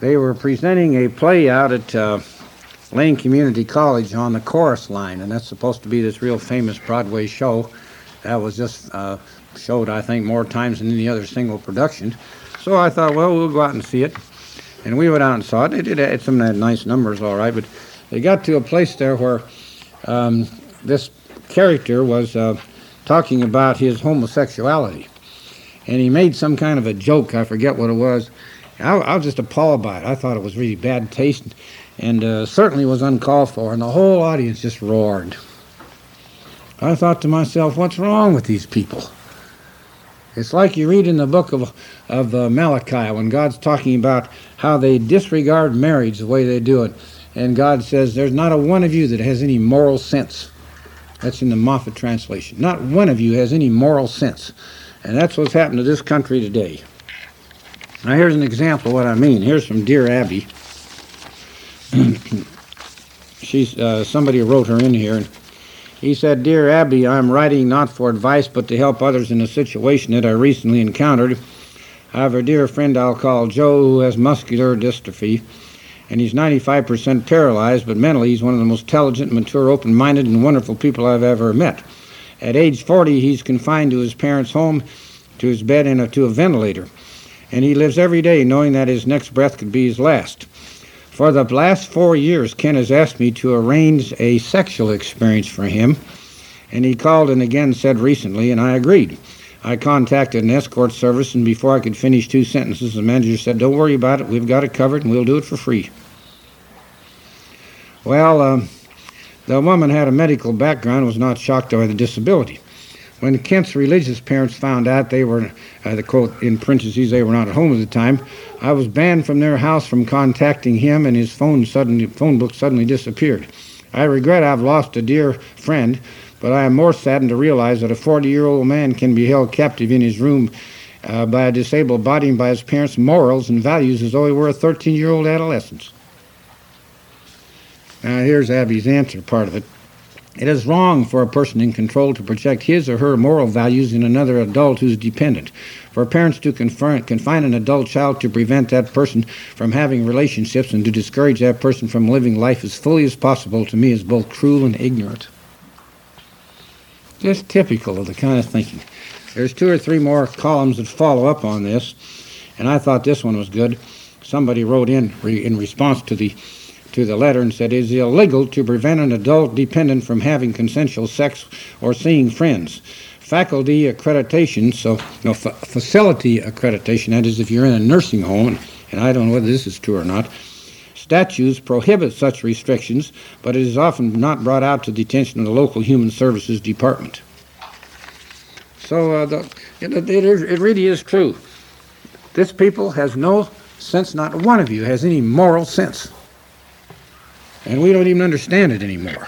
They were presenting a play out at Lane Community College on the Chorus Line, and that's supposed to be this real famous Broadway show that was just showed, I think, more times than any other single production. So I thought, well, we'll go out and see it. And we went out and saw it. It had some nice numbers, all right, but they got to a place there where this character was talking about his homosexuality. And he made some kind of a joke. I forget what it was. I was just appalled by it. I thought it was really bad taste and certainly was uncalled for. And the whole audience just roared. I thought to myself, what's wrong with these people? It's like you read in the book of Malachi when God's talking about how they disregard marriage the way they do it. And God says, there's not a one of you that has any moral sense. That's in the Moffat translation. Not one of you has any moral sense. And that's what's happened to this country today. Now here's an example of what I mean. Here's from Dear Abby. Somebody wrote her in here. And he said, Dear Abby, I'm writing not for advice but to help others in a situation that I recently encountered. I have a dear friend I'll call Joe who has muscular dystrophy, and he's 95% paralyzed, but mentally he's one of the most intelligent, mature, open-minded, and wonderful people I've ever met. At age 40, he's confined to his parents' home, to his bed, and to a ventilator. And he lives every day knowing that his next breath could be his last. For the last 4 years, Ken has asked me to arrange a sexual experience for him, and he called and again said recently, and I agreed. I contacted an escort service, and before I could finish 2 sentences, the manager said, don't worry about it, we've got it covered, and we'll do it for free. Well, the woman had a medical background and was not shocked by the disability. When Kent's religious parents found out they were, the quote in parentheses, they were not at home at the time, I was banned from their house from contacting him, and his phone book suddenly disappeared. I regret I've lost a dear friend, but I am more saddened to realize that a 40-year-old man can be held captive in his room by a disabled body and by his parents' morals and values as though he were a 13-year-old adolescent. Now here's Abby's answer, part of it. It is wrong for a person in control to project his or her moral values in another adult who's dependent. For parents to confine an adult child to prevent that person from having relationships and to discourage that person from living life as fully as possible, to me, is both cruel and ignorant. Just typical of the kind of thinking. There's 2 or 3 more columns that follow up on this, and I thought this one was good. Somebody wrote in response to the letter and said, it is illegal to prevent an adult dependent from having consensual sex or seeing friends. Faculty accreditation, facility accreditation, that is if you're in a nursing home, and I don't know whether this is true or not, statutes prohibit such restrictions, but it is often not brought out to the attention of the local human services department. So it really is true. This people has no sense, not one of you has any moral sense. And we don't even understand it anymore.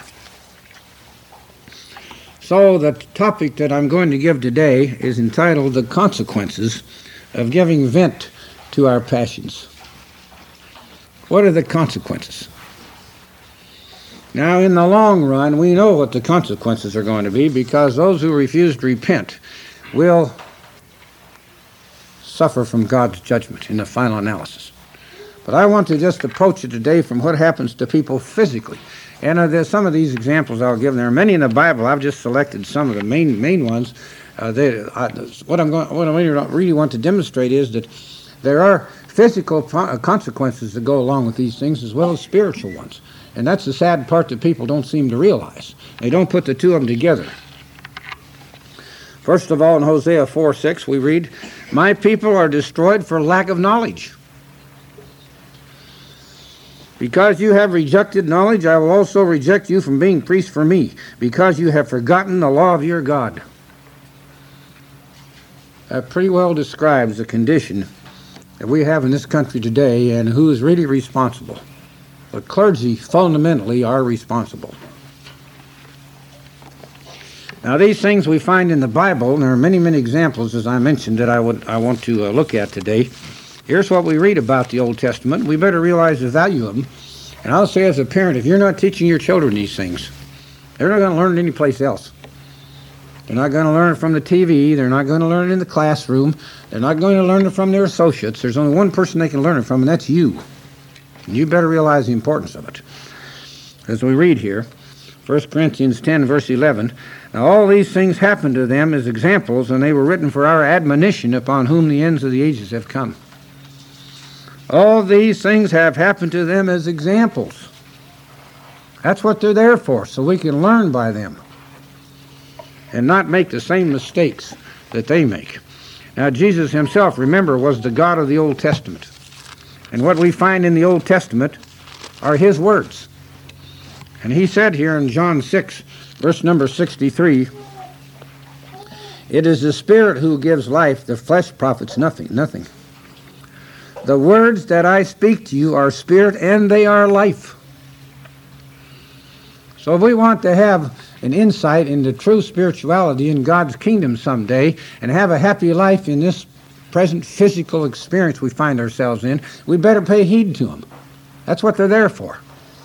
So the topic that I'm going to give today is entitled The Consequences of Giving Vent to Our Passions. What are the consequences? Now, in the long run, we know what the consequences are going to be, because those who refuse to repent will suffer from God's judgment in the final analysis. But I want to just approach it today from what happens to people physically. And there's some of these examples I'll give. There are many in the Bible. I've just selected some of the main ones. What I really want to demonstrate is that there are physical consequences that go along with these things as well as spiritual ones. And that's the sad part that people don't seem to realize. They don't put the two of them together. First of all, in Hosea 4:6, we read, my people are destroyed for lack of knowledge. Because you have rejected knowledge, I will also reject you from being priests for me, because you have forgotten the law of your God. That pretty well describes the condition that we have in this country today and who is really responsible. The clergy fundamentally are responsible. Now these things we find in the Bible, and there are many, many examples, as I mentioned, that I want to look at today. Here's what we read about the Old Testament. We better realize the value of them. And I'll say as a parent, if you're not teaching your children these things, they're not going to learn it anyplace else. They're not going to learn it from the TV. They're not going to learn it in the classroom. They're not going to learn it from their associates. There's only one person they can learn it from, and that's you. And you better realize the importance of it. As we read here, 1 Corinthians 10, verse 11, now all these things happened to them as examples, and they were written for our admonition, upon whom the ends of the ages have come. All these things have happened to them as examples. That's what they're there for, so we can learn by them and not make the same mistakes that they make. Now, Jesus himself, remember, was the God of the Old Testament. And what we find in the Old Testament are his words. And he said here in John 6, verse number 63, it is the Spirit who gives life, the flesh profits nothing. The words that I speak to you are spirit and they are life. So if we want to have an insight into true spirituality in God's kingdom someday and have a happy life in this present physical experience we find ourselves in, we better pay heed to them. That's what they're there for.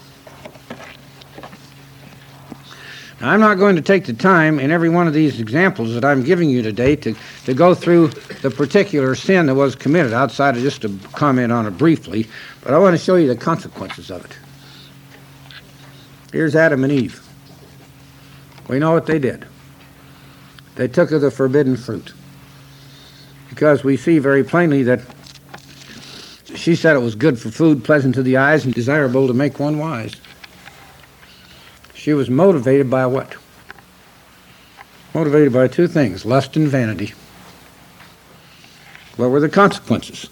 Now, I'm not going to take the time in every one of these examples that I'm giving you today to go through the particular sin that was committed, outside of just to comment on it briefly, but I want to show you the consequences of it. Here's Adam and Eve. We know what they did. They took of the forbidden fruit. Because we see very plainly that she said it was good for food, pleasant to the eyes, and desirable to make one wise. She was motivated by what? Motivated by two things, lust and vanity. What were the consequences?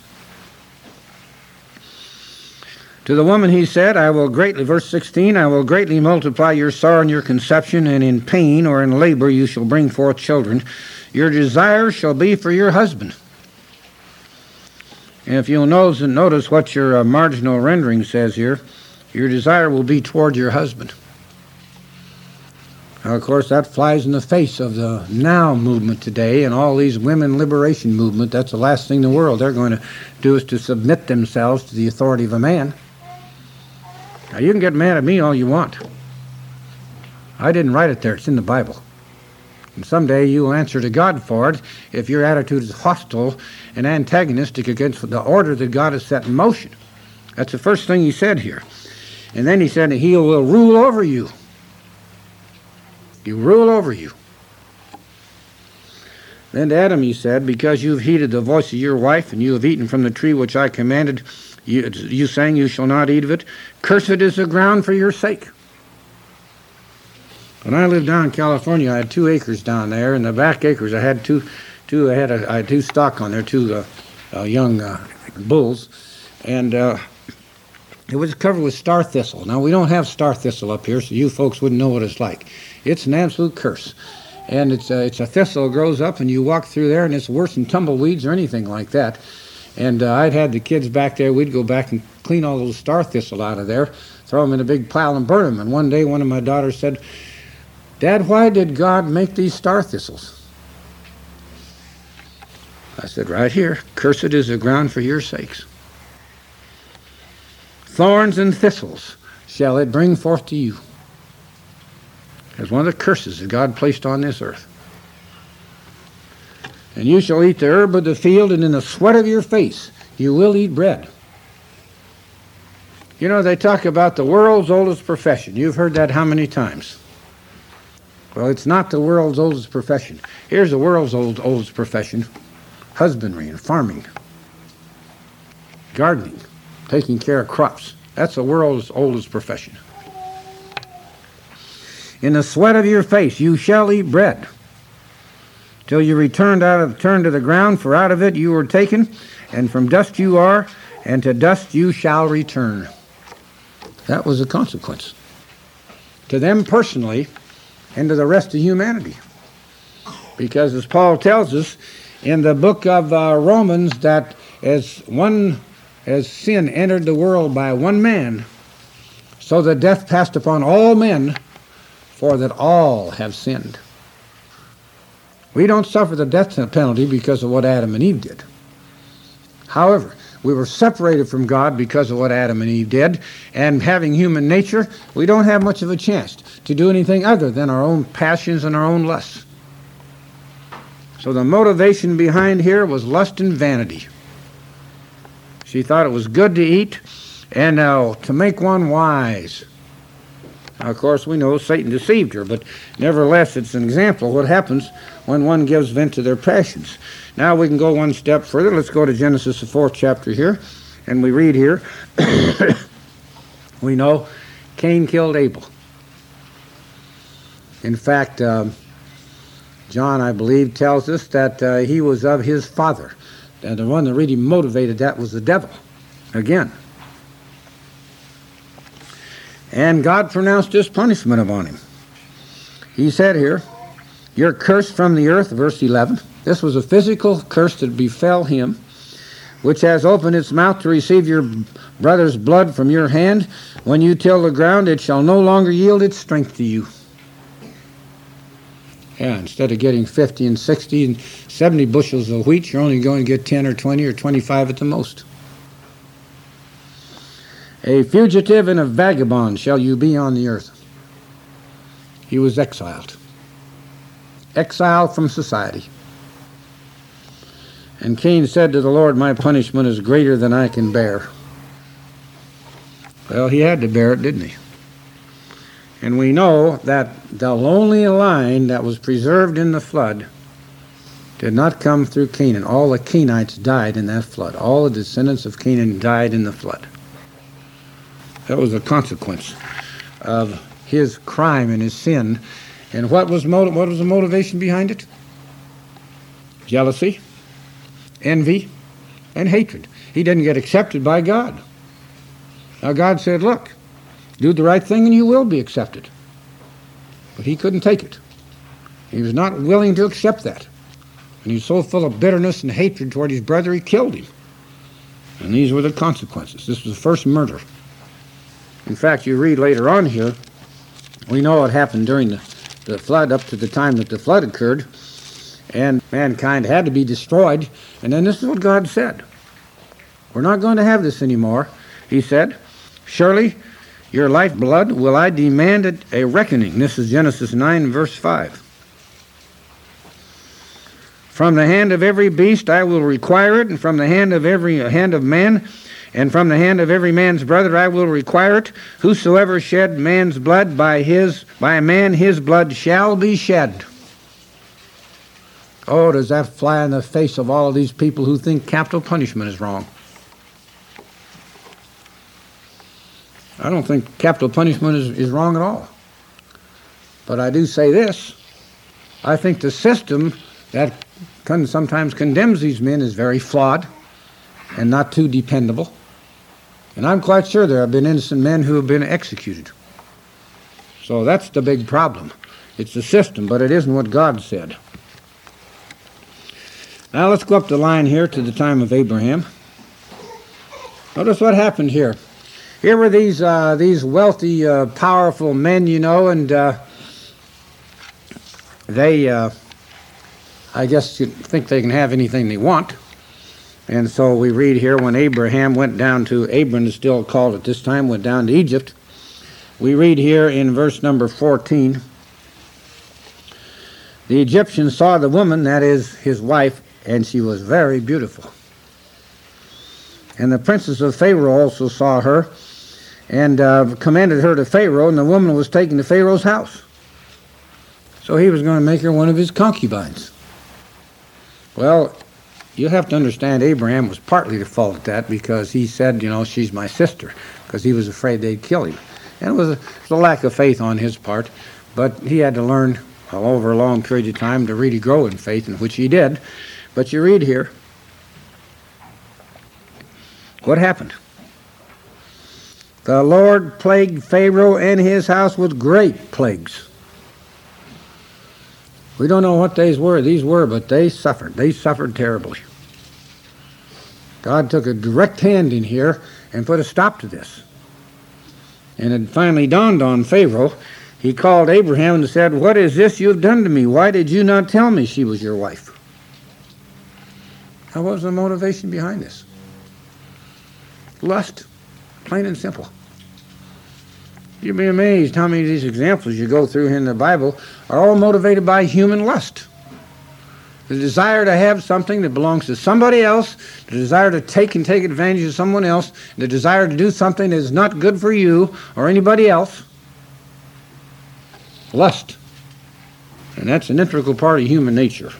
To the woman he said, I will greatly, verse 16, I will greatly multiply your sorrow and your conception, and in pain or in labor you shall bring forth children. Your desire shall be for your husband. And if you'll notice what your marginal rendering says here, your desire will be toward your husband. Now, of course, that flies in the face of the Now movement today and all these women liberation movement. That's the last thing in the world they're going to do, is to submit themselves to the authority of a man. Now, you can get mad at me all you want. I didn't write it there. It's in the Bible. And someday you will answer to God for it if your attitude is hostile and antagonistic against the order that God has set in motion. That's the first thing he said here. And then he said he will rule over you. He will rule over you. Then to Adam he said, because you have heeded the voice of your wife, and you have eaten from the tree which I commanded you saying, you shall not eat of it, cursed is the ground for your sake. When I lived down in California, I had 2 acres down there. In the back acres, I had I had two stock on there, two young bulls, and it was covered with star thistle. Now, we don't have star thistle up here, so you folks wouldn't know what it's like. It's an absolute curse. And it's a thistle that grows up, and you walk through there, and it's worse than tumbleweeds or anything like that. And I'd had the kids back there. We'd go back and clean all those star thistle out of there, throw them in a big pile and burn them. And one day, one of my daughters said, Dad, why did God make these star thistles? I said, right here, cursed is the ground for your sakes. Thorns and thistles shall it bring forth to you. That's one of the curses that God placed on this earth. And you shall eat the herb of the field, and in the sweat of your face you will eat bread. You know, they talk about the world's oldest profession. You've heard that how many times? Well, it's not the world's oldest profession. Here's the world's oldest profession: husbandry and farming, gardening, taking care of crops. That's the world's oldest profession. In the sweat of your face you shall eat bread, till you turn to the ground, for out of it you were taken, and from dust you are, and to dust you shall return. That was the consequence to them personally and to the rest of humanity. Because as Paul tells us in the book of Romans, that as sin entered the world by one man, so that death passed upon all men, for that all have sinned. We don't suffer the death penalty because of what Adam and Eve did. However, we were separated from God because of what Adam and Eve did, and having human nature, we don't have much of a chance to do anything other than our own passions and our own lusts. So the motivation behind here was lust and vanity. She thought it was good to eat, and to make one wise. Now, of course, we know Satan deceived her, but nevertheless, it's an example of what happens when one gives vent to their passions. Now we can go one step further. Let's go to Genesis, the 4th chapter here, and we read here, we know Cain killed Abel. In fact, John, I believe, tells us that he was of his father. And the one that really motivated that was the devil, again. And God pronounced this punishment upon him. He said here, "You're cursed from the earth," verse 11. This was a physical curse that befell him, "which has opened its mouth to receive your brother's blood from your hand. When you till the ground, it shall no longer yield its strength to you." Yeah, instead of getting 50 and 60 and 70 bushels of wheat, you're only going to get 10 or 20 or 25 at the most. "A fugitive and a vagabond shall you be on the earth." He was exiled. Exiled from society. And Cain said to the Lord, "My punishment is greater than I can bear." Well, he had to bear it, didn't he? And we know that the only line that was preserved in the flood did not come through Canaan. All the Canaanites died in that flood. All the descendants of Canaan died in the flood. That was a consequence of his crime and his sin. And what was the motivation behind it? Jealousy, envy, and hatred. He didn't get accepted by God. Now God said, "Look, do the right thing and you will be accepted." But he couldn't take it. He was not willing to accept that. And he was so full of bitterness and hatred toward his brother, he killed him. And these were the consequences. This was the first murder. In fact, you read later on here, we know what happened during the flood, up to the time that the flood occurred, and mankind had to be destroyed. And then this is what God said. "We're not going to have this anymore." He said, "Surely your lifeblood will I demand a reckoning." This is Genesis 9, verse 5. "From the hand of every beast I will require it, and from the hand of man, and from the hand of every man's brother I will require it. Whosoever shed man's blood, by a man his blood shall be shed." Oh, does that fly in the face of all these people who think capital punishment is wrong? I don't think capital punishment is wrong at all. But I do say this. I think the system that sometimes condemns these men is very flawed and not too dependable. And I'm quite sure there have been innocent men who have been executed. So that's the big problem. It's the system, but it isn't what God said. Now let's go up the line here to the time of Abraham. Notice what happened here. Here were these wealthy, powerful men, you know, and they, I guess, think they can have anything they want. And so we read here, when Abraham went down to, Abram is still called at this time, went down to Egypt. We read here in verse number 14, "The Egyptian saw the woman," that is his wife, "and she was very beautiful. And the princes of Pharaoh also saw her, and commanded her to Pharaoh, and the woman was taken to Pharaoh's house." So he was going to make her one of his concubines. Well, you have to understand Abraham was partly to fault at that, because he said, you know, "She's my sister," because he was afraid they'd kill him. And it was a lack of faith on his part, but he had to learn over a long period of time to really grow in faith, in which he did. But you read here, what happened? "The Lord plagued Pharaoh and his house with great plagues." We don't know what these were, but they suffered. They suffered terribly. God took a direct hand in here and put a stop to this. And it finally dawned on Pharaoh. He called Abraham and said, "What is this you have done to me? Why did you not tell me she was your wife?" Now, what was the motivation behind this? Lust, plain and simple. You'd be amazed how many of these examples you go through in the Bible are all motivated by human lust. The desire to have something that belongs to somebody else, the desire to take advantage of someone else, the desire to do something that is not good for you or anybody else. Lust. And that's an integral part of human nature.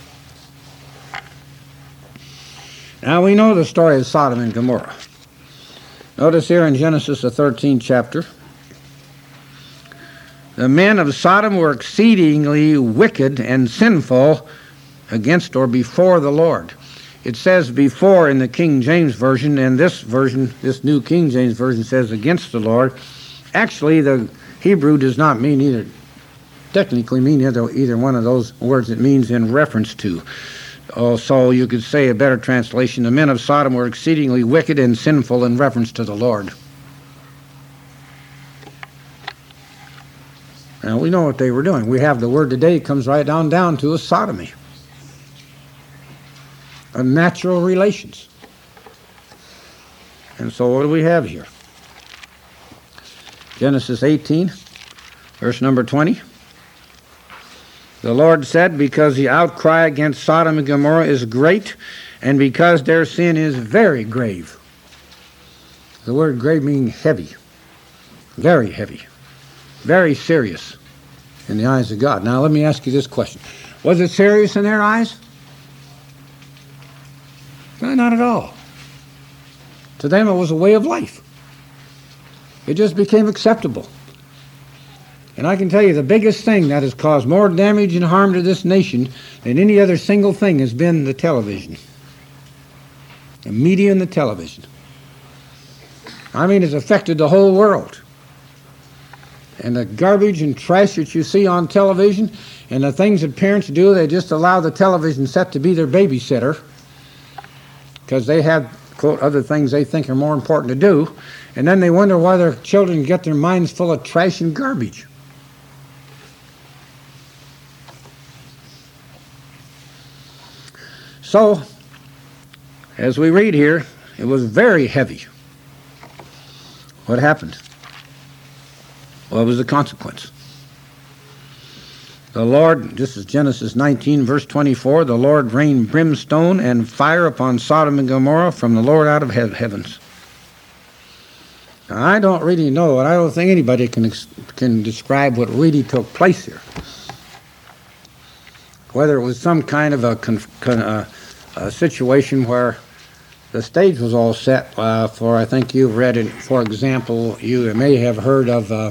Now we know the story of Sodom and Gomorrah. Notice here in Genesis, the 13th chapter, the men of Sodom were exceedingly wicked and sinful against or before the Lord. It says before in the King James Version, and this version, this New King James Version, says against the Lord. Actually, the Hebrew does not mean either, technically mean either one of those words. It means in reference to. So you could say a better translation, the men of Sodom were exceedingly wicked and sinful in reference to the Lord. Now we know what they were doing. We have the word today, it comes right down to a sodomy. Unnatural relations. And so what do we have here? Genesis 18, verse number 20. The Lord said, because the outcry against Sodom and Gomorrah is great, and because their sin is very grave. The word grave means heavy, very heavy, very serious in the eyes of God. Now let me ask you this question. Was it serious in their eyes? No, not at all. To them it was a way of life. It just became acceptable. And I can tell you the biggest thing that has caused more damage and harm to this nation than any other single thing has been the television. The media and the television. I mean, it's affected the whole world. And the garbage and trash that you see on television and the things that parents do, they just allow the television set to be their babysitter because they have, quote, other things they think are more important to do. And then they wonder why their children get their minds full of trash and garbage. So, as we read here, it was very heavy. What happened? What was the consequence? The Lord, this is Genesis 19, verse 24, the Lord rained brimstone and fire upon Sodom and Gomorrah from the Lord out of heavens. Now, I don't really know, and I don't think anybody can describe what really took place here. Whether it was some kind of a situation where the stage was all set for, I think you've read it, for example, you may have heard of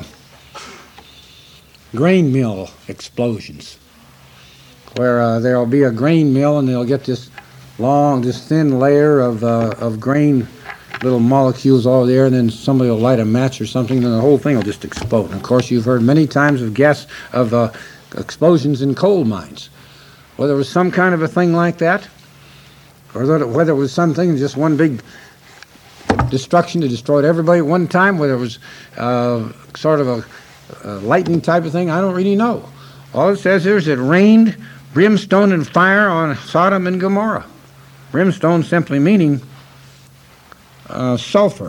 grain mill explosions, where there'll be a grain mill and they'll get this thin layer of grain, little molecules all there, and then somebody will light a match or something, and the whole thing will just explode. And of course, you've heard many times of explosions in coal mines. Whether it was some kind of a thing like that, or whether it was something, just one big destruction that destroyed everybody at one time, whether it was sort of a lightning type of thing, I don't really know. All it says here is it rained brimstone and fire on Sodom and Gomorrah. Brimstone simply meaning sulfur.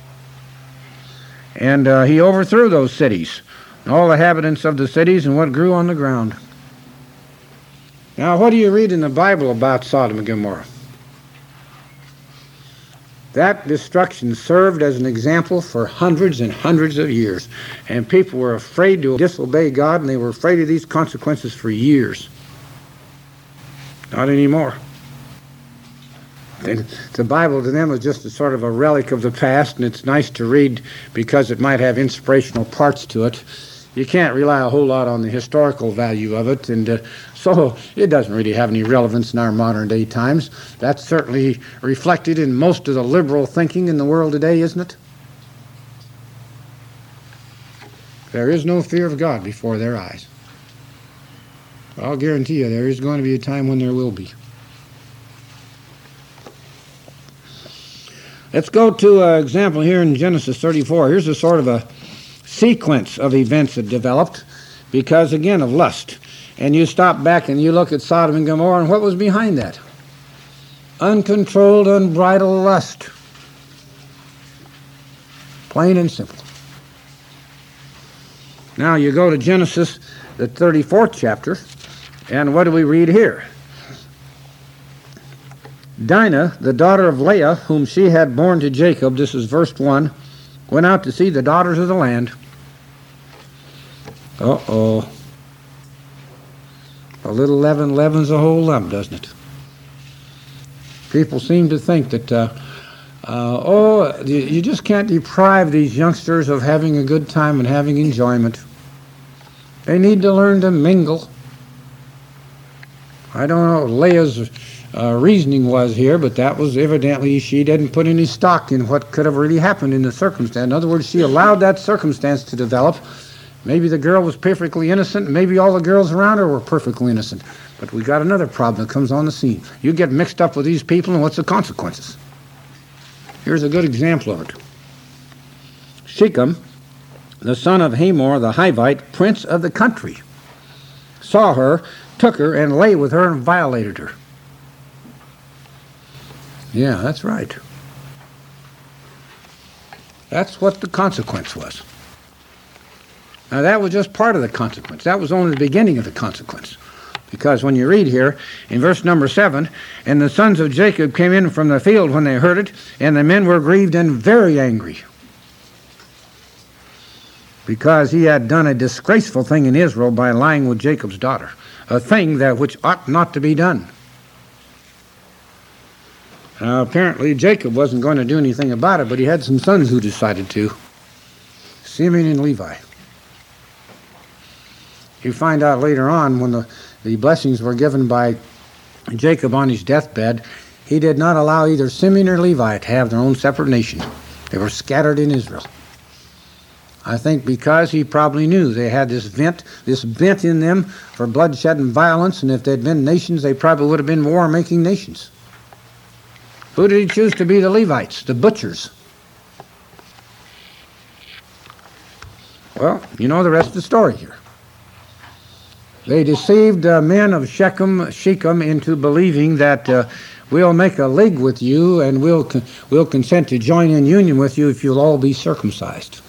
And he overthrew those cities, all the inhabitants of the cities, and what grew on the ground. Now, what do you read in the Bible about Sodom and Gomorrah? That destruction served as an example for hundreds and hundreds of years. And people were afraid to disobey God, and they were afraid of these consequences for years. Not anymore. And the Bible to them was just a sort of a relic of the past, and it's nice to read because it might have inspirational parts to it. You can't rely a whole lot on the historical value of it, and so it doesn't really have any relevance in our modern day times. That's certainly reflected in most of the liberal thinking in the world today, isn't it? There is no fear of God before their eyes. I'll guarantee you there is going to be a time when there will be. Let's go to an example here in Genesis 34. Here's a sort of a sequence of events that developed because, again, of lust. And you stop back and you look at Sodom and Gomorrah, and what was behind that? Uncontrolled, unbridled lust. Plain and simple. Now you go to Genesis, the 34th chapter, and what do we read here? Dinah, the daughter of Leah, whom she had borne to Jacob, this is verse 1, went out to see the daughters of the land. Uh-oh. A little leaven leavens the whole lump, doesn't it? People seem to think that, you just can't deprive these youngsters of having a good time and having enjoyment. They need to learn to mingle. I don't know what Leah's reasoning was here, but that was evidently she didn't put any stock in what could have really happened in the circumstance. In other words, she allowed that circumstance to develop. Maybe the girl was perfectly innocent. Maybe all the girls around her were perfectly innocent. But we got another problem that comes on the scene. You get mixed up with these people, and what's the consequences? Here's a good example of it. Shechem, the son of Hamor the Hivite, prince of the country, saw her, took her, and lay with her and violated her. Yeah, that's right. That's what the consequence was. Now, that was just part of the consequence. That was only the beginning of the consequence. Because when you read here, in verse number 7, and the sons of Jacob came in from the field when they heard it, and the men were grieved and very angry, because he had done a disgraceful thing in Israel by lying with Jacob's daughter, a thing that which ought not to be done. Now, apparently Jacob wasn't going to do anything about it, but he had some sons who decided to, Simeon and Levi. You find out later on when the blessings were given by Jacob on his deathbed, he did not allow either Simeon or Levi to have their own separate nation. They were scattered in Israel. I think because he probably knew they had this bent in them for bloodshed and violence, and if they'd been nations, they probably would have been war-making nations. Who did he choose to be the Levites, the butchers? Well, you know the rest of the story here. They deceived men of Shechem into believing that we'll make a league with you and we'll consent to join in union with you if you'll all be circumcised.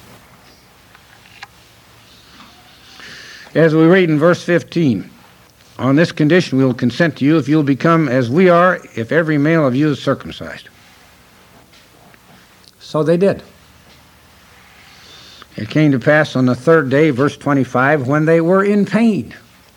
As we read in verse 15, on this condition we will consent to you if you'll become as we are, if every male of you is circumcised. So they did. It came to pass on the third day, verse 25, when they were in pain,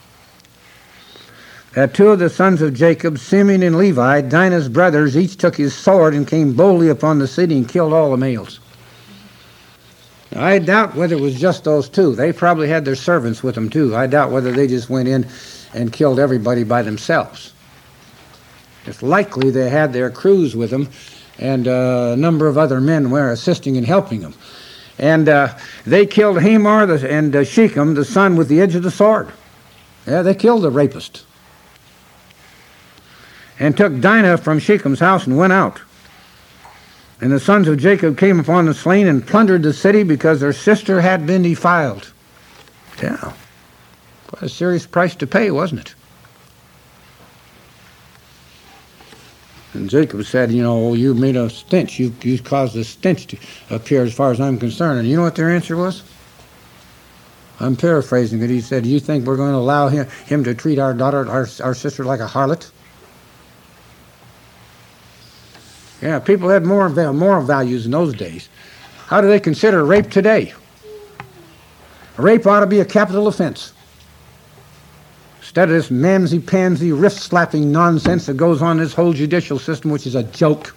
that two of the sons of Jacob, Simeon and Levi, Dinah's brothers, each took his sword and came boldly upon the city and killed all the males. Now, I doubt whether it was just those two. They probably had their servants with them too. I doubt whether they just went in and killed everybody by themselves. It's likely they had their crews with them, and a number of other men were assisting and helping them. And they killed Hamor and Shechem, the son, with the edge of the sword. Yeah, they killed the rapist. And took Dinah from Shechem's house and went out. And the sons of Jacob came upon the slain and plundered the city because their sister had been defiled. Yeah. Quite a serious price to pay, wasn't it? And Jacob said, you know, you made a stench. You caused a stench to appear as far as I'm concerned. And you know what their answer was? I'm paraphrasing it. He said, you think we're going to allow him to treat our daughter, our sister, like a harlot? Yeah, people had moral values in those days. How do they consider rape today? Rape ought to be a capital offense. Instead of this mamsy-pansy, wrist-slapping nonsense that goes on in this whole judicial system, which is a joke.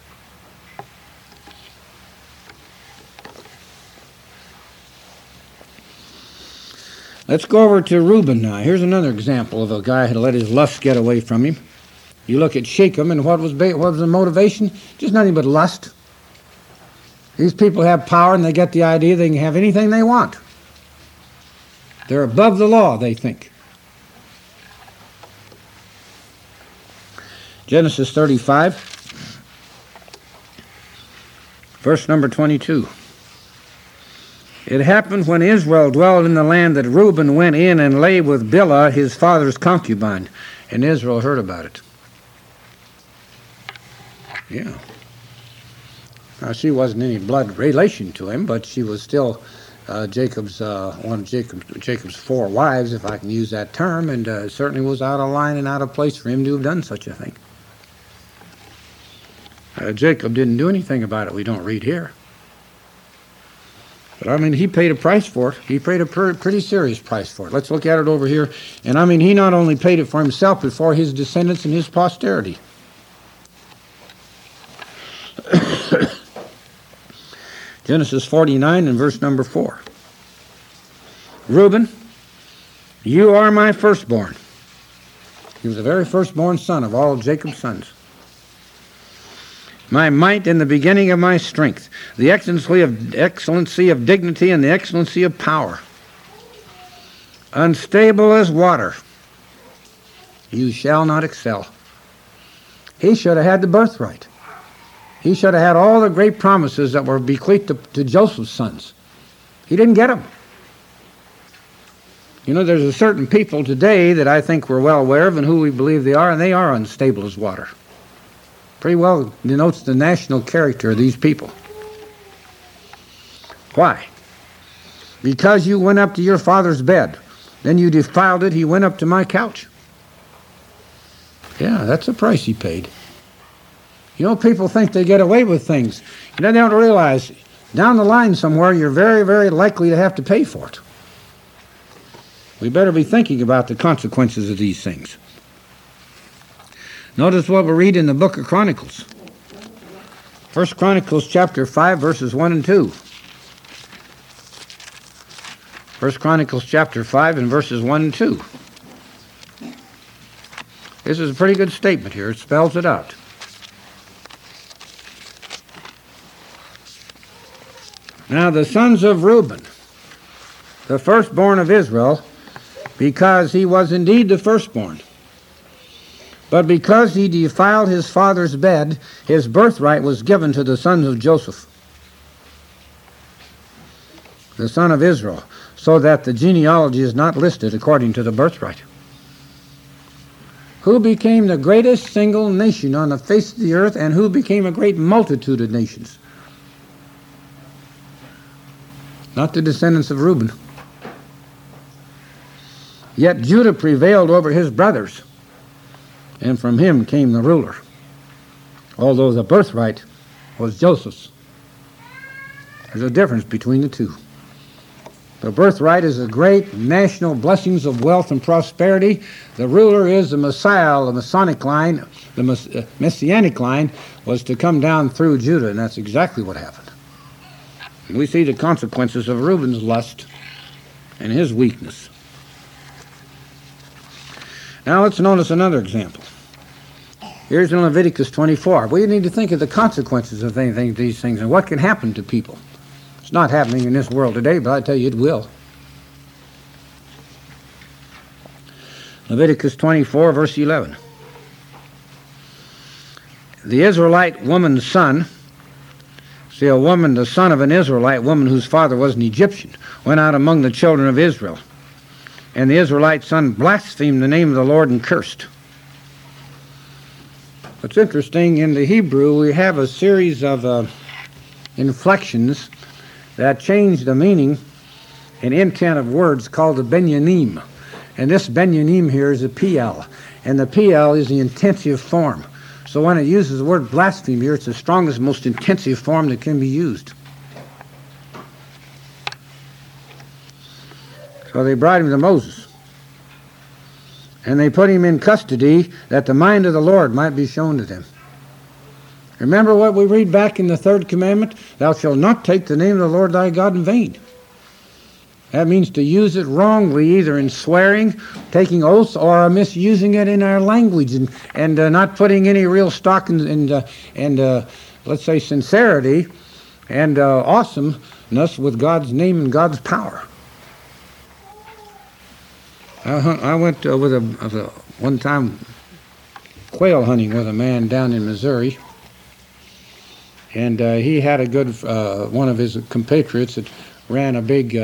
Let's go over to Reuben now. Here's another example of a guy who let his lust get away from him. You look at Shechem, and what was the motivation? Just nothing but lust. These people have power, and they get the idea they can have anything they want. They're above the law, they think. Genesis 35, verse number 22. It happened when Israel dwelled in the land that Reuben went in and lay with Bilhah, his father's concubine, and Israel heard about it. Yeah. Now, she wasn't any blood relation to him, but she was still Jacob's one of Jacob's four wives, if I can use that term, and certainly was out of line and out of place for him to have done such a thing. Jacob didn't do anything about it. We don't read here. But I mean, he paid a price for it. He paid a pretty serious price for it. Let's look at it over here. And I mean, he not only paid it for himself, but for his descendants and his posterity. Genesis 49 and verse number 4. Reuben, you are my firstborn. He was the very firstborn son of all Jacob's sons. My might and the beginning of my strength, the excellency of dignity and the excellency of power. Unstable as water, you shall not excel. He should have had the birthright. He should have had all the great promises that were bequeathed to Joseph's sons. He didn't get them. You know, there's a certain people today that I think we're well aware of and who we believe they are, and they are unstable as water. Pretty well denotes the national character of these people. Why? Because you went up to your father's bed. Then you defiled it. He went up to my couch. Yeah, that's the price he paid. You know, people think they get away with things. You know, they don't realize down the line somewhere you're very, very likely to have to pay for it. We better be thinking about the consequences of these things. Notice what we read in the book of Chronicles. 1 Chronicles chapter 5, verses 1 and 2. 1 Chronicles chapter 5 and verses 1 and 2. This is a pretty good statement here. It spells it out. Now the sons of Reuben, the firstborn of Israel, because he was indeed the firstborn, but because he defiled his father's bed, his birthright was given to the sons of Joseph, the son of Israel, so that the genealogy is not listed according to the birthright. Who became the greatest single nation on the face of the earth, and who became a great multitude of nations? Not the descendants of Reuben. Yet Judah prevailed over his brothers, and from him came the ruler, although the birthright was Joseph's. There's a difference between the two. The birthright is the great national blessings of wealth and prosperity. The ruler is the Messiah, the Masonic line, the Messianic line was to come down through Judah, and that's exactly what happened. And we see the consequences of Reuben's lust and his weakness. Now let's notice another example. Here's in Leviticus 24. We need to think of the consequences of these things and what can happen to people. It's not happening in this world today, but I tell you it will. Leviticus 24, verse 11. The Israelite woman's son, see, a woman, the son of an Israelite woman whose father was an Egyptian, went out among the children of Israel. And the Israelite son blasphemed the name of the Lord and cursed. What's interesting, in the Hebrew, we have a series of inflections that change the meaning and intent of words called the benyanim. And this benyanim here is a PL. And the PL is the intensive form. So when it uses the word blaspheme here, it's the strongest, most intensive form that can be used. So they brought him to Moses. And they put him in custody that the mind of the Lord might be shown to them. Remember what we read back in the third commandment? Thou shalt not take the name of the Lord thy God in vain. That means to use it wrongly, either in swearing, taking oaths, or misusing it in our language and not putting any real stock in let's say, sincerity and awesomeness with God's name and God's power. I went with one time quail hunting with a man down in Missouri, and he had a good one of his compatriots that ran a big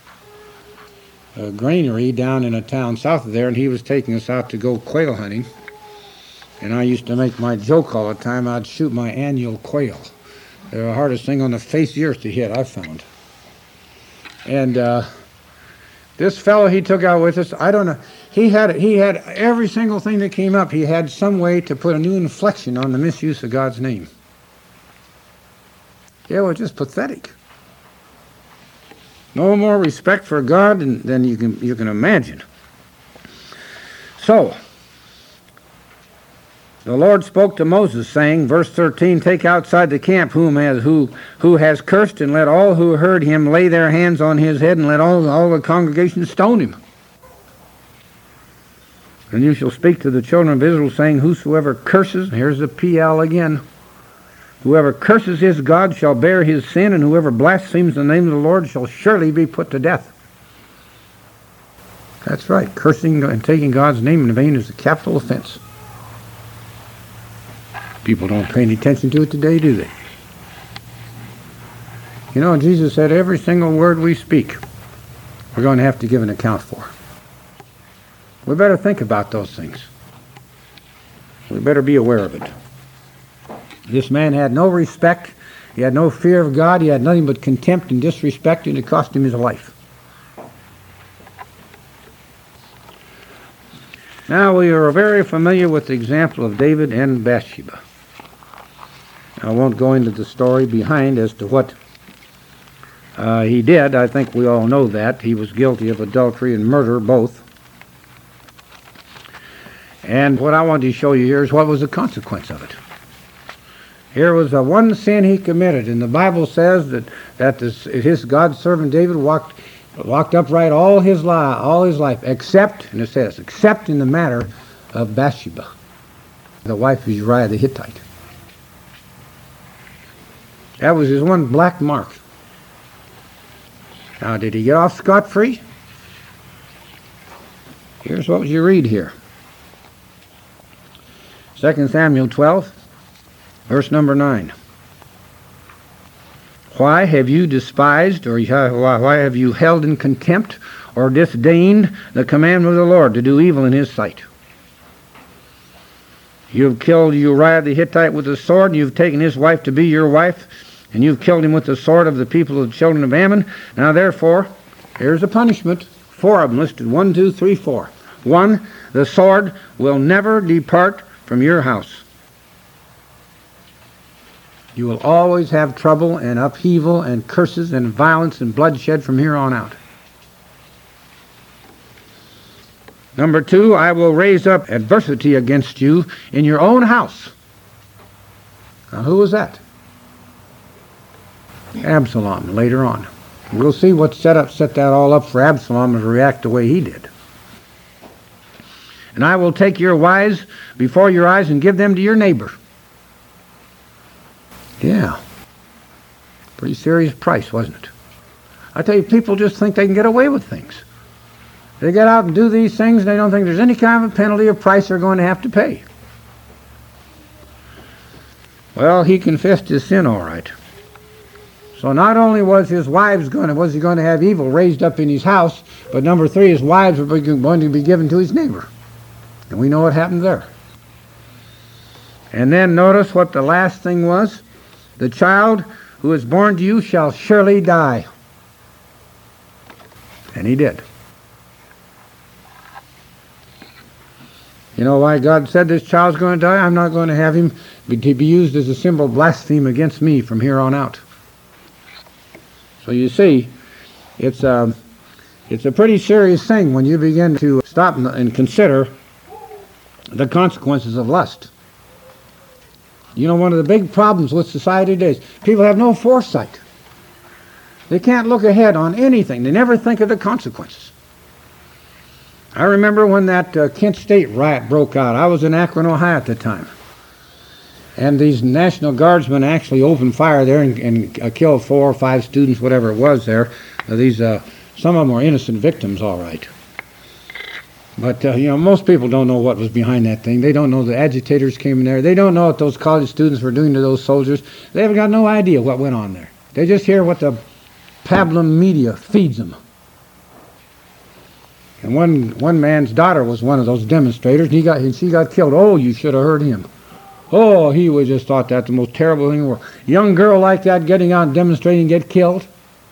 granary down in a town south of there, and he was taking us out to go quail hunting. And I used to make my joke all the time, I'd shoot my annual quail. They're the hardest thing on the face of the earth to hit, I found. And this fellow he took out with us, I don't know, he had every single thing that came up. He had some way to put a new inflection on the misuse of God's name. It was just pathetic. No more respect for God than you can imagine. So, the Lord spoke to Moses, saying, verse 13, "Take outside the camp who has cursed, and let all who heard him lay their hands on his head, and let all the congregation stone him. And you shall speak to the children of Israel, saying, Whosoever curses," here's the PL again, "whoever curses his God shall bear his sin, and whoever blasphemes the name of the Lord shall surely be put to death." That's right. Cursing and taking God's name in vain is a capital offense. People don't pay any attention to it today, do they? You know, Jesus said every single word we speak, we're going to have to give an account for. We better think about those things. We better be aware of it. This man had no respect. He had no fear of God. He had nothing but contempt and disrespect, and it cost him his life. Now, we are very familiar with the example of David and Bathsheba. I won't go into the story behind as to what he did. I think we all know that. He was guilty of adultery and murder, both. And what I wanted to show you here is what was the consequence of it. Here was the one sin he committed, and the Bible says that his God's servant David walked upright all his life, except, and it says, except in the matter of Bathsheba, the wife of Uriah the Hittite. That was his one black mark. Now, did he get off scot-free? Here's what you read here. 2 Samuel 12, verse number 9. "Why have you despised, or why have you held in contempt, or disdained the commandment of the Lord to do evil in his sight? You have killed Uriah the Hittite with the sword, and you've taken his wife to be your wife, and you've killed him with the sword of the people of the children of Ammon. Now therefore," here's a punishment, 4 of them listed, 1, 2, 3, 4. 1, "the sword will never depart from your house." You will always have trouble and upheaval and curses and violence and bloodshed from here on out. Number 2, "I will raise up adversity against you in your own house." Now, who was that? Absalom, later on. We'll see what set that all up for Absalom to react the way he did. "And I will take your wives before your eyes and give them to your neighbor." Yeah. Pretty serious price, wasn't it? I tell you, people just think they can get away with things. They get out and do these things, and they don't think there's any kind of a penalty or price they're going to have to pay. Well, he confessed his sin all right. So not only was he going to have evil raised up in his house, but number 3, his wives were going to be given to his neighbor. And we know what happened there. And then notice what the last thing was. "The child who is born to you shall surely die." And he did. You know why God said this child's going to die? I'm not going to have him be used as a symbol of blasphemy against me from here on out. So you see, it's a pretty serious thing when you begin to stop and consider the consequences of lust. You know, one of the big problems with society today is people have no foresight. They can't look ahead on anything. They never think of the consequences. I remember when that Kent State riot broke out. I was in Akron, Ohio at the time. And these National Guardsmen actually opened fire there and killed 4 or 5 students, whatever it was there. Some of them were innocent victims, all right. But, most people don't know what was behind that thing. They don't know the agitators came in there. They don't know what those college students were doing to those soldiers. They haven't got no idea what went on there. They just hear what the pablum media feeds them. And one man's daughter was one of those demonstrators, and she got killed. Oh, you should have heard him. Oh, he would just thought that the most terrible thing in the world. Young girl like that getting out and demonstrating and get killed.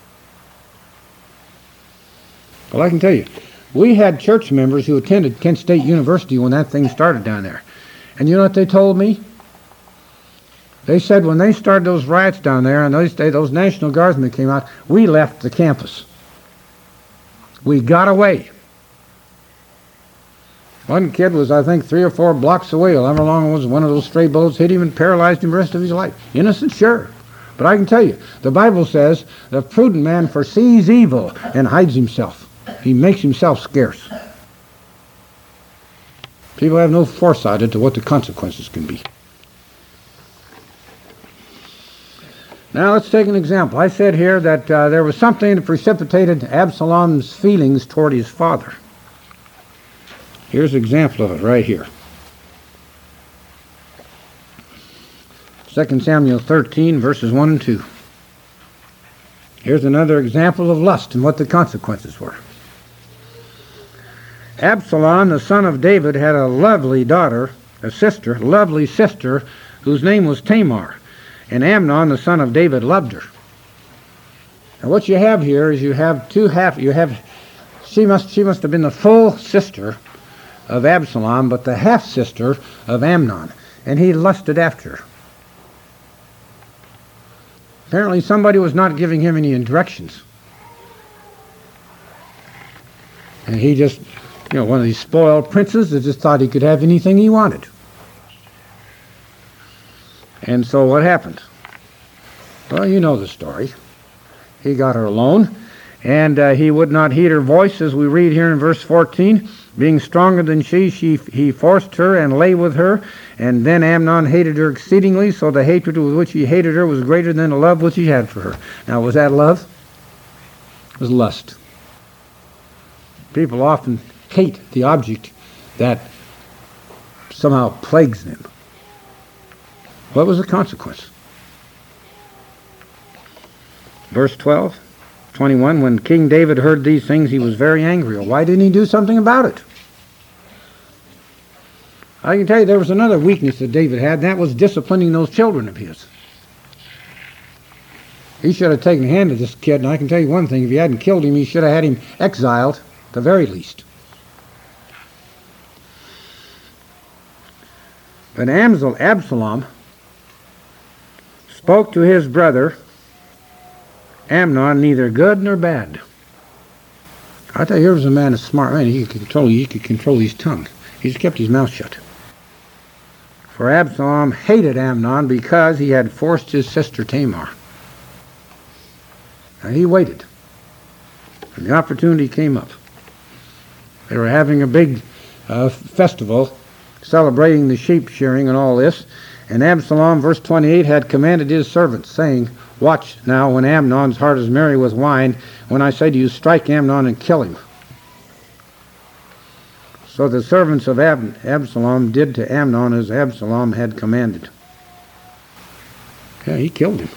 Well, I can tell you, we had church members who attended Kent State University when that thing started down there. And you know what they told me? They said when they started those riots down there and those National Guardsmen came out, we left the campus. We got away. One kid was, I think, 3 or 4 blocks away. However long it was, one of those stray bullets hit him and paralyzed him the rest of his life. Innocent, sure. But I can tell you, the Bible says the prudent man foresees evil and hides himself. He makes himself scarce. People have no foresight into what the consequences can be. Now let's take an example. I said here that there was something that precipitated Absalom's feelings toward his father. Here's an example of it right here. 2 Samuel 13, verses 1 and 2. Here's another example of lust and what the consequences were. Absalom, the son of David, had a lovely sister, whose name was Tamar. And Amnon, the son of David, loved her. Now what you have here is she must have been the full sister of Absalom, but the half-sister of Amnon. And he lusted after her. Apparently somebody was not giving him any directions. And he just, one of these spoiled princes that just thought he could have anything he wanted. And so what happened? Well, you know the story. He got her alone, and he would not heed her voice, as we read here in verse 14. Being stronger than he forced her and lay with her. And then Amnon hated her exceedingly, so the hatred with which he hated her was greater than the love which he had for her. Now, was that love? It was lust. People often hate the object that somehow plagues them. What was the consequence? Verse 12, 21, when King David heard these things, he was very angry. Well, why didn't he do something about it? I can tell you there was another weakness that David had, and that was disciplining those children of his. He should have taken a hand to this kid, and I can tell you one thing, if he hadn't killed him, he should have had him exiled, at the very least. But Absalom spoke to his brother Amnon neither good nor bad. I tell you, here was a man, a smart man. He could control his tongue. He just kept his mouth shut. For Absalom hated Amnon because he had forced his sister Tamar. And he waited. And the opportunity came up. They were having a big festival celebrating the sheep shearing and all this. And Absalom, verse 28, had commanded his servants, saying, watch now when Amnon's heart is merry with wine, when I say to you, strike Amnon and kill him. So the servants of Absalom did to Amnon as Absalom had commanded. Yeah, he killed him.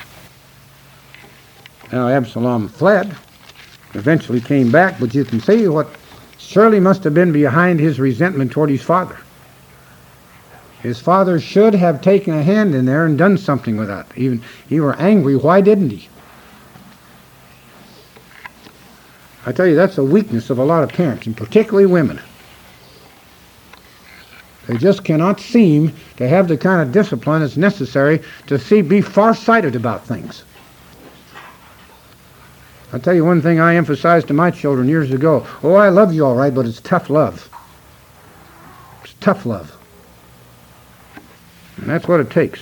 Now Absalom fled, eventually came back, but you can see what surely must have been behind his resentment toward his father. His father should have taken a hand in there and done something with that. Even he were angry. Why didn't he? I tell you, that's a weakness of a lot of parents, and particularly women. They just cannot seem to have the kind of discipline that's necessary to be far-sighted about things. I'll tell you one thing I emphasized to my children years ago. Oh, I love you all right, but it's tough love. It's tough love. And that's what it takes.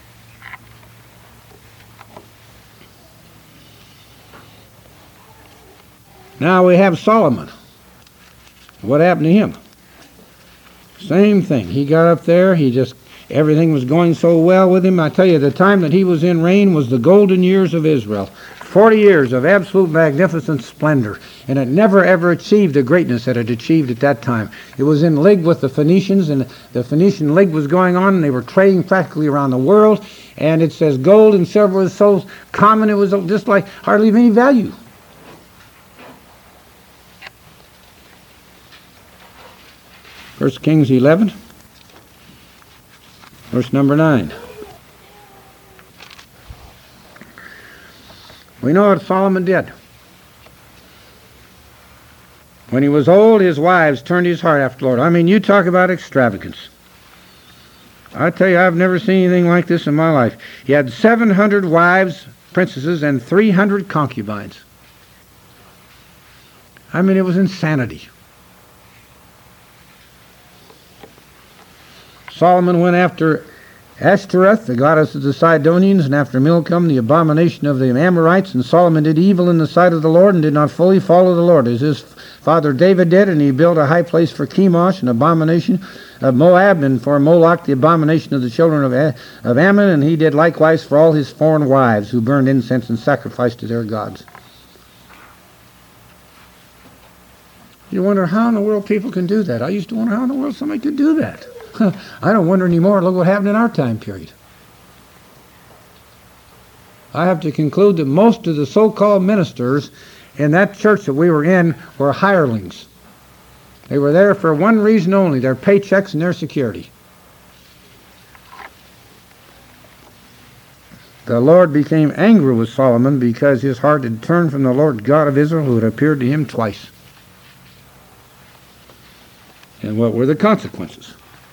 Now we have Solomon. What happened to him? Same thing. He got up there, everything was going so well with him. I tell you, the time that he was in reign was the golden years of Israel. 40 years of absolute magnificent splendor, and it never ever achieved the greatness that it achieved at that time. It was in league with the Phoenicians, and the Phoenician league was going on, and they were trading practically around the world, and it says gold and silver was so common it was just like hardly of any value. First Kings 11, verse number 9. We know what Solomon did. When he was old, his wives turned his heart after the Lord. I mean, you talk about extravagance. I tell you, I've never seen anything like this in my life. He had 700 wives, princesses, and 300 concubines. I mean, it was insanity. Solomon went after Ashtoreth, the goddess of the Sidonians, and after Milcom, the abomination of the Amorites. And Solomon did evil in the sight of the Lord, and did not fully follow the Lord, as his father David did. And he built a high place for Chemosh, an abomination of Moab, and for Moloch, the abomination of the children of Ammon. And he did likewise for all his foreign wives, who burned incense and sacrificed to their gods. You wonder how in the world people can do that. I used to wonder how in the world somebody could do that. I don't wonder anymore. Look what happened in our time period. I have to conclude that most of the so-called ministers in that church that we were in were hirelings. They were there for one reason only, their paychecks and their security. The Lord became angry with Solomon because his heart had turned from the Lord God of Israel, who had appeared to him twice. And what were the consequences?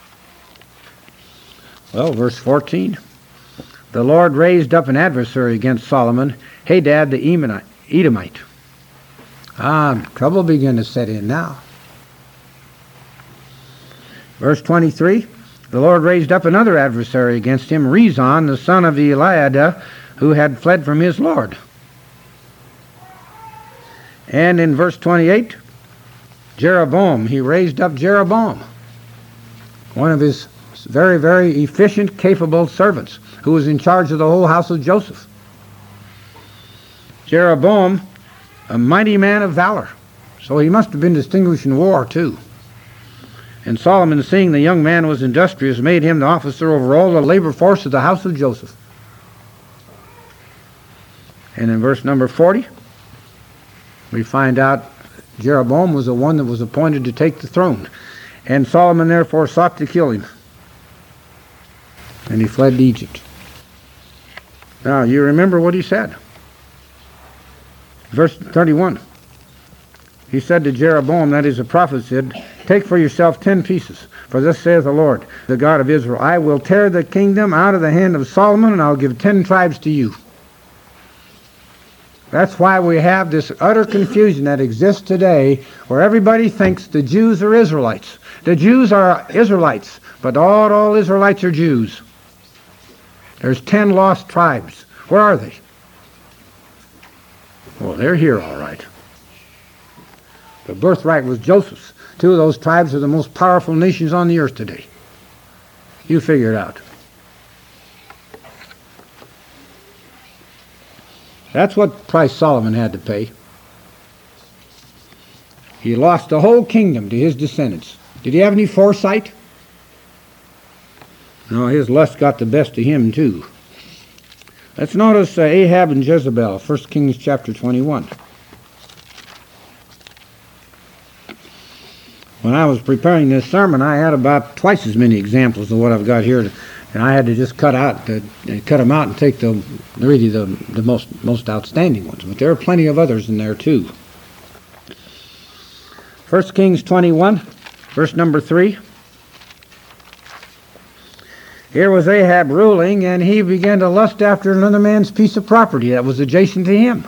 Well, verse 14. The Lord raised up an adversary against Solomon, Hadad the Edomite. Trouble began to set in now. Verse 23. The Lord raised up another adversary against him, Rezon, the son of Eliada, who had fled from his Lord. And in verse 28, Jeroboam, he raised up Jeroboam, one of his very, very efficient, capable servants, who was in charge of the whole house of Joseph. Jeroboam, a mighty man of valor, so he must have been distinguished in war too. And Solomon, seeing the young man was industrious, made him the officer over all the labor force of the house of Joseph. And in verse number 40, we find out Jeroboam was the one that was appointed to take the throne. And Solomon therefore sought to kill him. And he fled to Egypt. Now, you remember what he said. Verse 31. He said to Jeroboam, that is, the prophet said, take for yourself 10 pieces, for thus saith the Lord, the God of Israel, I will tear the kingdom out of the hand of Solomon, and I'll give 10 tribes to you. That's why we have this utter confusion that exists today, where everybody thinks the Jews are Israelites. The Jews are Israelites, but not all Israelites are Jews. There's 10 lost tribes. Where are they? Well, they're here all right. The birthright was Joseph's. 2 of those tribes are the most powerful nations on the earth today. You figure it out. That's what price Solomon had to pay. He lost the whole kingdom to his descendants. Did he have any foresight? No, his lust got the best of him too. Let's notice Ahab and Jezebel, 1 Kings chapter 21. When I was preparing this sermon, I had about twice as many examples of what I've got here, and I had to just cut them out and take the most outstanding ones. But there are plenty of others in there too. 1 Kings 21, verse number 3. Here was Ahab ruling, and he began to lust after another man's piece of property that was adjacent to him.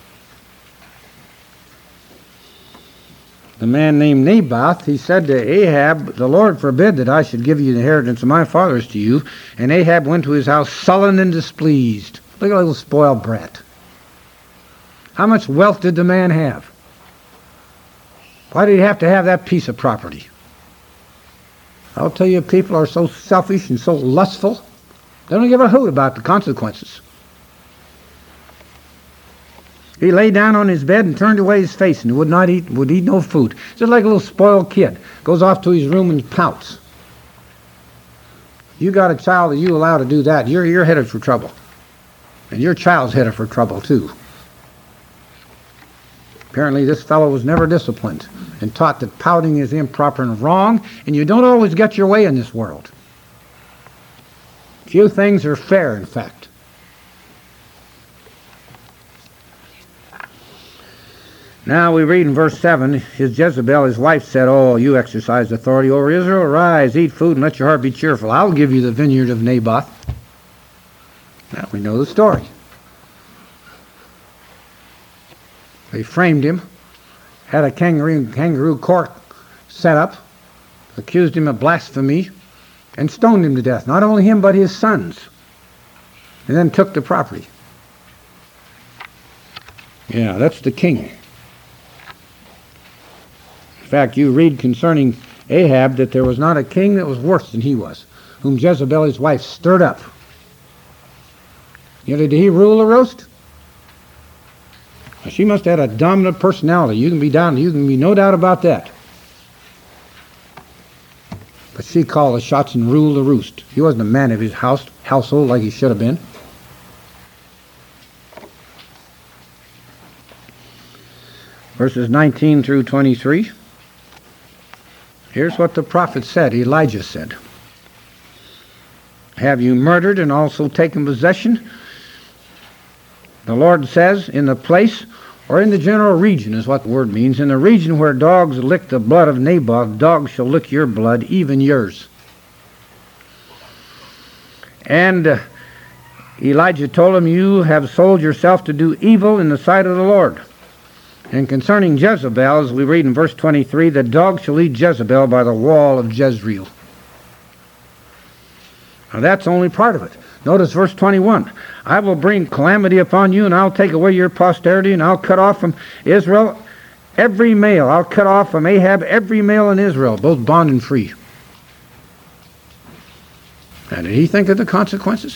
The man named Naboth, he said to Ahab, the Lord forbid that I should give you the inheritance of my fathers to you. And Ahab went to his house sullen and displeased. Look at a little spoiled brat. How much wealth did the man have? Why did he have to have that piece of property? I'll tell you, people are so selfish and so lustful, they don't give a hoot about the consequences. He lay down on his bed and turned away his face and would eat no food. Just like a little spoiled kid. Goes off to his room and pouts. You got a child that you allow to do that, you're headed for trouble. And your child's headed for trouble too. Apparently this fellow was never disciplined and taught that pouting is improper and wrong, and you don't always get your way in this world. Few things are fair, in fact. Now we read in verse 7, his Jezebel, his wife, said, "Oh, you exercise authority over Israel. Arise, eat food, and let your heart be cheerful. I'll give you the vineyard of Naboth." Now we know the story. They framed him, had a kangaroo court set up, accused him of blasphemy, and stoned him to death. Not only him, but his sons. And then took the property. Yeah, that's the king. In fact, you read concerning Ahab that there was not a king that was worse than he was, whom Jezebel, his wife, stirred up. You know, did he rule the roast? She must have had a dominant personality. You can be no doubt about that. But she called the shots and ruled the roost. He wasn't a man of his household like he should have been. Verses 19 through 23. Here's what the prophet said, Elijah said. "Have you murdered and also taken possession? The Lord says, in the place, or in the general region is what the word means, in the region where dogs lick the blood of Naboth, dogs shall lick your blood, even yours." And Elijah told him, "You have sold yourself to do evil in the sight of the Lord." And concerning Jezebel, as we read in verse 23, "The dog shall eat Jezebel by the wall of Jezreel." Now that's only part of it. Notice verse 21. "I will bring calamity upon you, and I'll take away your posterity, and I'll cut off from Israel every male. I'll cut off from Ahab every male in Israel, both bond and free." Now, did he think of the consequences?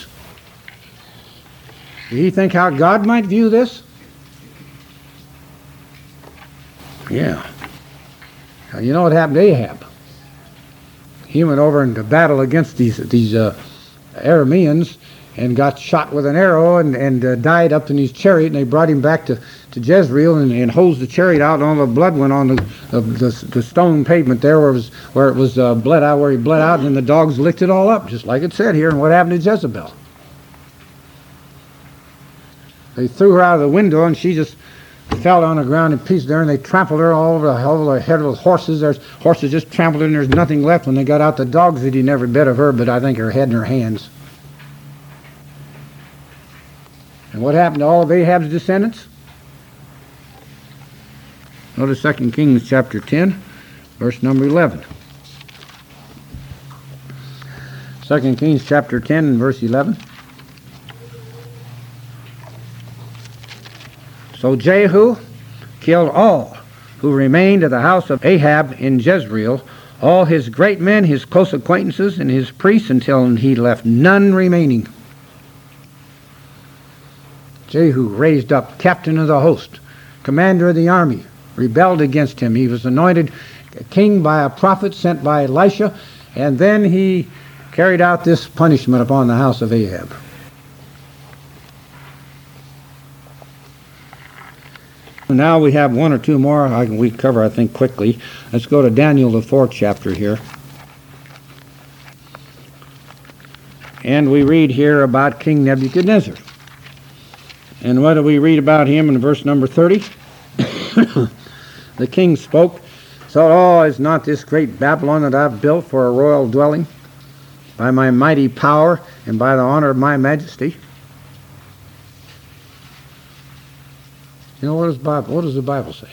Did he think how God might view this? Yeah. Now, you know what happened to Ahab? He went over into battle against these Arameans and got shot with an arrow and died up in his chariot, and they brought him back to Jezreel and hosed the chariot out, and all the blood went on the stone pavement there where it was bled out, where he bled out, and then the dogs licked it all up, just like it said here. And what happened to Jezebel? They threw her out of the window, and she just fell on the ground in pieces there, and they trampled her all over the head with horses. There's horses just trampled her, and there's nothing left. When they got out, the dogs had eaten every bit of her, but I think her head and her hands. And what happened to all of Ahab's descendants? Notice 2 Kings chapter 10, verse number 11. 2 Kings chapter 10 and verse 11. "So Jehu killed all who remained of the house of Ahab in Jezreel, all his great men, his close acquaintances, and his priests, until he left none remaining." Jehu raised up captain of the host, commander of the army, rebelled against him. He was anointed king by a prophet sent by Elisha, and then he carried out this punishment upon the house of Ahab. Now we have one or two more we cover, I think, quickly. Let's go to Daniel, the 4th chapter here. And we read here about King Nebuchadnezzar. And what do we read about him in verse number 30? "The king spoke, said, Oh, is not this great Babylon that I've built for a royal dwelling, by my mighty power and by the honor of my majesty?" You know, what does the Bible say?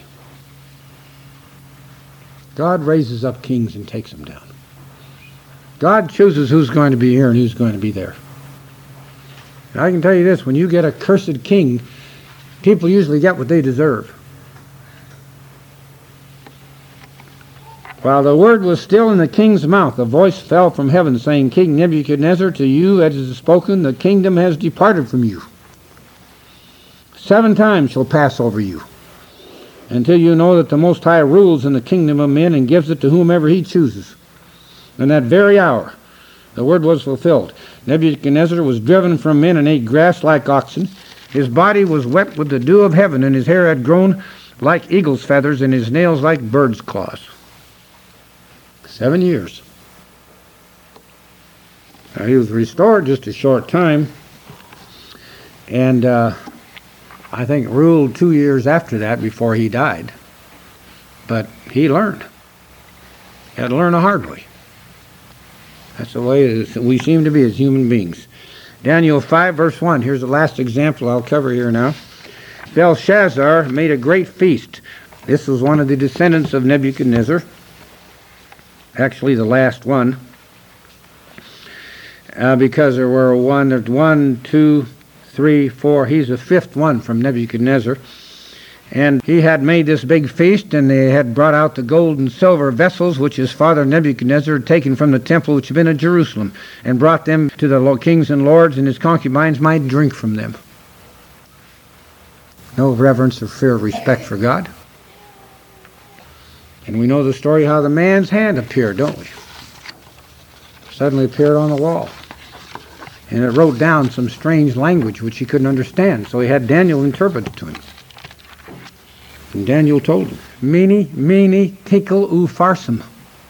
God raises up kings and takes them down. God chooses who's going to be here and who's going to be there. And I can tell you this, when you get a cursed king, people usually get what they deserve. While the word was still in the king's mouth, a voice fell from heaven, saying, "King Nebuchadnezzar, to you as is spoken, the kingdom has departed from you. 7 times shall pass over you, until you know that the Most High rules in the kingdom of men and gives it to whomever he chooses." In that very hour, the word was fulfilled. Nebuchadnezzar was driven from men and ate grass like oxen. His body was wet with the dew of heaven, and his hair had grown like eagle's feathers, and his nails like bird's claws. 7 years. Now, he was restored just a short time, and I think, ruled 2 years after that before he died. But he learned. He had to learn the hard way. That's the way we seem to be as human beings. Daniel 5, verse 1. Here's the last example I'll cover here now. Belshazzar made a great feast. This was one of the descendants of Nebuchadnezzar. Actually, the last one. Because there were 1, 2, 3, 4. He's the fifth one from Nebuchadnezzar. And he had made this big feast, and they had brought out the gold and silver vessels which his father Nebuchadnezzar had taken from the temple which had been at Jerusalem, and brought them to the kings and lords, and his concubines might drink from them. No reverence or fear or respect for God. And we know the story how the man's hand appeared, don't we? Suddenly appeared on the wall. And it wrote down some strange language which he couldn't understand, so he had Daniel interpret it to him. And Daniel told him, Mene, Tekel, Upharsin.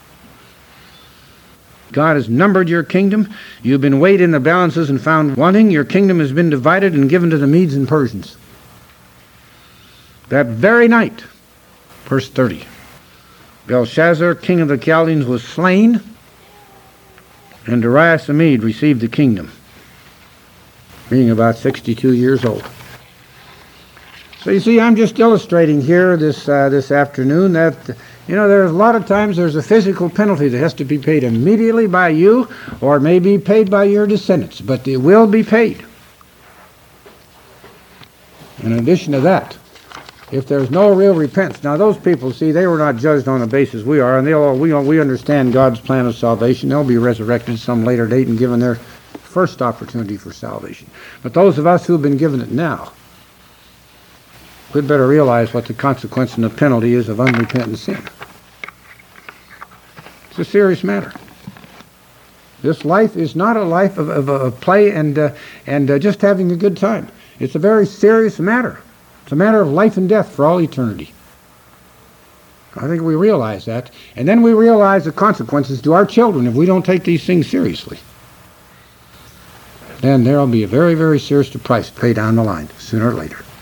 God has numbered your kingdom. You've been weighed in the balances and found wanting. Your kingdom has been divided and given to the Medes and Persians. That very night, verse 30, Belshazzar, king of the Chaldeans, was slain, and Darius the Mede received the kingdom, being about 62 years old. So you see, I'm just illustrating here this afternoon that, there's a lot of times there's a physical penalty that has to be paid immediately by you, or it may be paid by your descendants, but it will be paid. In addition to that, if there's no real repentance, now those people, see, they were not judged on the basis we are, and we understand God's plan of salvation. They'll be resurrected some later date and given their first opportunity for salvation. But those of us who've been given it now, we'd better realize what the consequence and the penalty is of unrepentant sin. It's a serious matter. This life is not a life of play and just having a good time. It's a very serious matter. It's a matter of life and death for all eternity. I think we realize that. And then we realize the consequences to our children if we don't take these things seriously. Then there will be a very, very serious price to pay down the line, sooner or later.